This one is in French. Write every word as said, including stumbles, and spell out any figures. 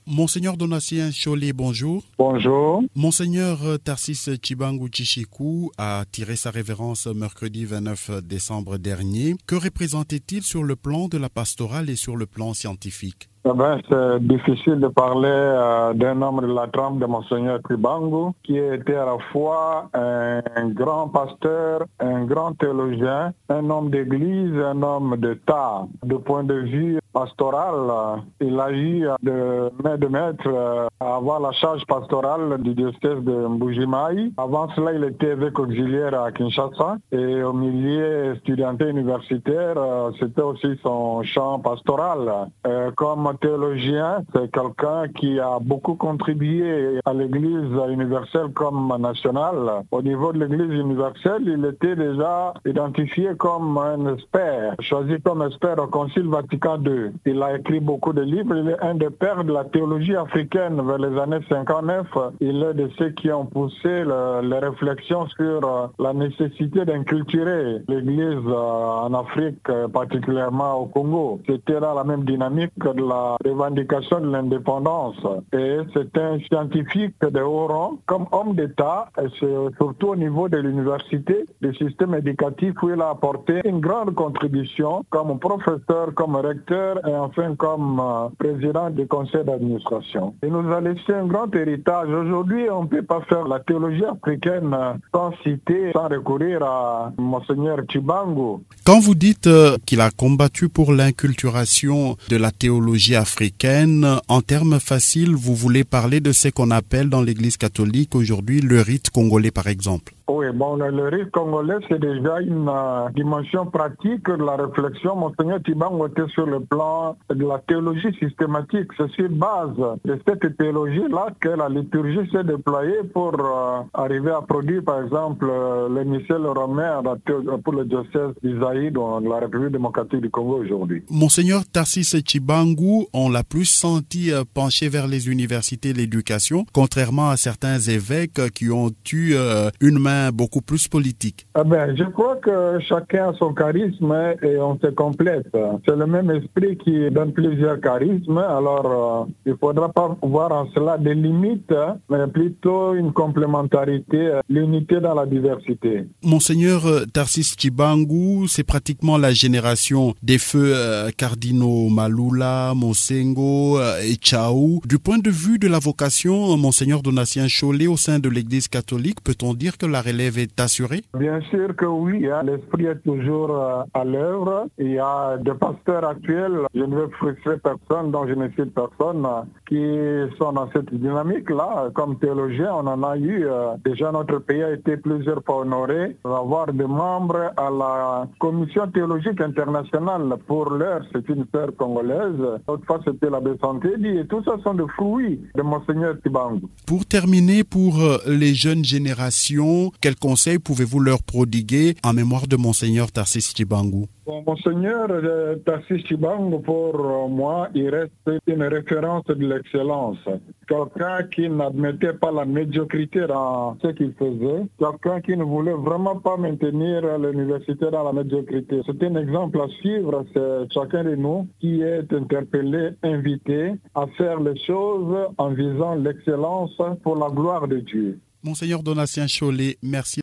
Monseigneur Donatien Cholé, bonjour. Bonjour. Monseigneur Tarsis Tshibangou Tshishikou a tiré sa révérence mercredi vingt-neuf décembre dernier. Que représentait-il sur le plan de la pastorale et sur le plan scientifique? Eh ben, c'est difficile de parler euh, d'un homme de la trempe de Monseigneur Tshibangou, qui était à la fois un, un grand pasteur, un grand théologien, un homme d'église, un homme d'État. De point de vue pastoral, il a eu de main de maître à avoir la charge pastorale du diocèse de Mbuji-Mayi. Avant cela, il était évêque auxiliaire à Kinshasa et au milieu studentin universitaire, c'était aussi son champ pastoral. Euh, comme théologien, c'est quelqu'un qui a beaucoup contribué à l'Église universelle comme nationale. Au niveau de l'Église universelle, il était déjà identifié comme un expert, choisi comme expert au Concile Vatican deux. Il a écrit beaucoup de livres. Il est un des pères de la théologie africaine vers les années cinquante-neuf. Il est de ceux qui ont poussé le, les réflexions sur la nécessité d'inculturer l'Église en Afrique, particulièrement au Congo. C'était dans la même dynamique que de la revendication de l'indépendance. Et c'est un scientifique de haut rang, comme homme d'État, et c'est surtout au niveau de l'université, du système éducatif, où il a apporté une grande contribution comme professeur, comme recteur, et enfin comme euh, président du conseil d'administration. Il nous a laissé un grand héritage. Aujourd'hui, on ne peut pas faire la théologie africaine euh, sans citer, sans recourir à Monseigneur Tshibangou. Quand vous dites euh, qu'il a combattu pour l'inculturation de la théologie africaine, en termes faciles, vous voulez parler de ce qu'on appelle dans l'Église catholique aujourd'hui le rite congolais, par exemple? Oui, bon, le, le rite congolais, c'est déjà une euh, dimension pratique de la réflexion. Monseigneur Tshibangou était sur le plan de la théologie systématique. C'est sur base de cette théologie-là que la liturgie s'est déployée pour euh, arriver à produire, par exemple, euh, le missel romain pour le diocèse d'Isaïe dans la République démocratique du Congo aujourd'hui. Monseigneur Tarsis Tshibangou, on l'a plus senti euh, penché vers les universités et l'éducation, contrairement à certains évêques euh, qui ont eu euh, une main beaucoup plus politique. Eh ben, je crois que chacun a son charisme et on se complète. C'est le même esprit qui donne plusieurs charismes, alors euh, il ne faudra pas voir en cela des limites, mais plutôt une complémentarité, l'unité dans la diversité. Monseigneur Tarsis Tshibangou, c'est pratiquement la génération des feux euh, cardinaux Malula, Monsengo euh, et Tchaou. Du point de vue de la vocation, Monseigneur Donatien Cholé au sein de l'Église catholique, peut-on dire que la relève est assurée? Bien sûr que oui, hein. L'esprit est toujours euh, à l'œuvre. Il y a des pasteurs actuels, je ne veux frustrer personne, donc je ne cite personne, euh, qui sont dans cette dynamique-là. Comme théologien, on en a eu. Euh, déjà, notre pays a été plusieurs fois honoré d'avoir des membres à la Commission théologique internationale. Pour l'heure, c'est une sœur congolaise. Autrefois, c'était l'abbé Santédi. Et tout ça sont des fruits de Monseigneur Tshibangou. Pour terminer, pour les jeunes générations, quels conseils pouvez-vous leur prodiguer en mémoire de Monseigneur Tarsis Tshibangou? Bon, Monseigneur euh, Tarsis Tshibangou, pour euh, moi, il reste une référence de l'excellence. Quelqu'un qui n'admettait pas la médiocrité dans ce qu'il faisait. Quelqu'un qui ne voulait vraiment pas maintenir l'université dans la médiocrité. C'est un exemple à suivre. C'est chacun de nous qui est interpellé, invité à faire les choses en visant l'excellence pour la gloire de Dieu. Monseigneur Donatien Cholé, merci.